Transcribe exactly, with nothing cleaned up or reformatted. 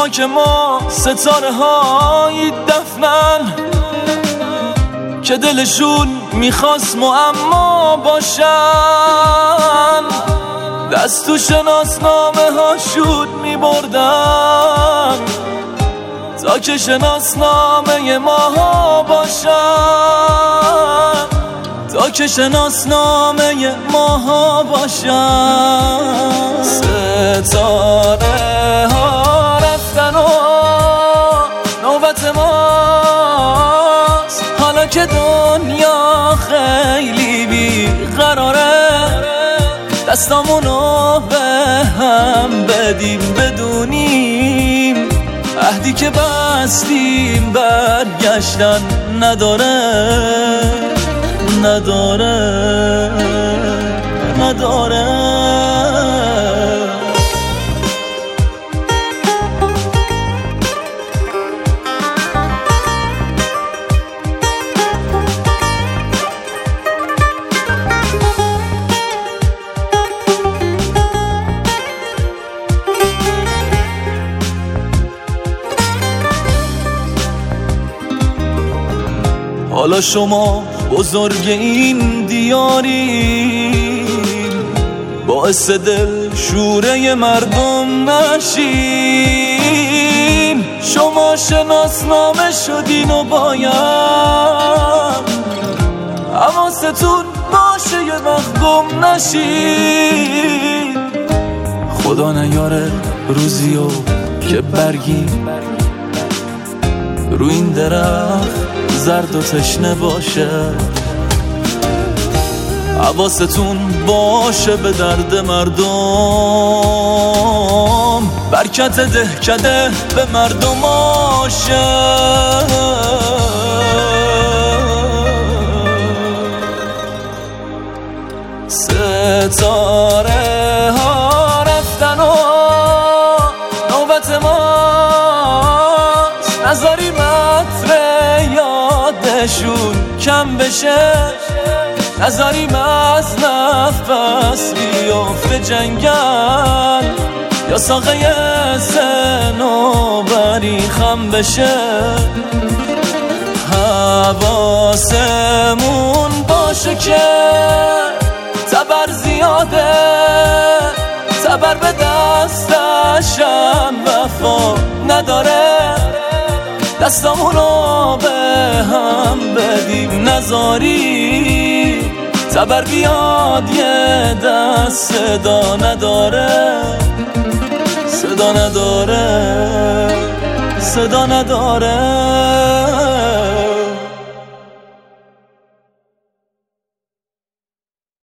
خاک ما ستاره های دفنن که دلشون میخواست معما باشن، دست تو شناسنامه هاشون میبردن تا که شناسنامه ماها باشن، تا که شناسنامه ماها باشن. ستاره ها رفتن و نوبت ماست، حالا که دنیا خیلی بیقراره دستامونو به هم بدیم بدونیم عهدی که بستیم برگشتن نداره نداره نداره. حالا شما بزرگ این دیارین، باعث دل شوره مردم نشین. شما شناسنامه شدین و باید حواستون باشه یه وقت گم نشین. خدا نیاره روزیو که برگی رو این درخت زرد و تشنه باشه، حواستون باشه به درد مردم، برکت دهکده به مردم آشه. ستاره ها رفتن و نوبت ماست، نذاریم عطر یادشون کم بشه، نذاریم از نفس بیافته جنگل یا ساقه صنوبری خم بشه. حواسمون باشه که تبر زیاده، تبر به دستشم وفا نداره، دستامونو به هم بدیم نذاری تبر بیاد یه دست صدا نداره صدا نداره صدا نداره.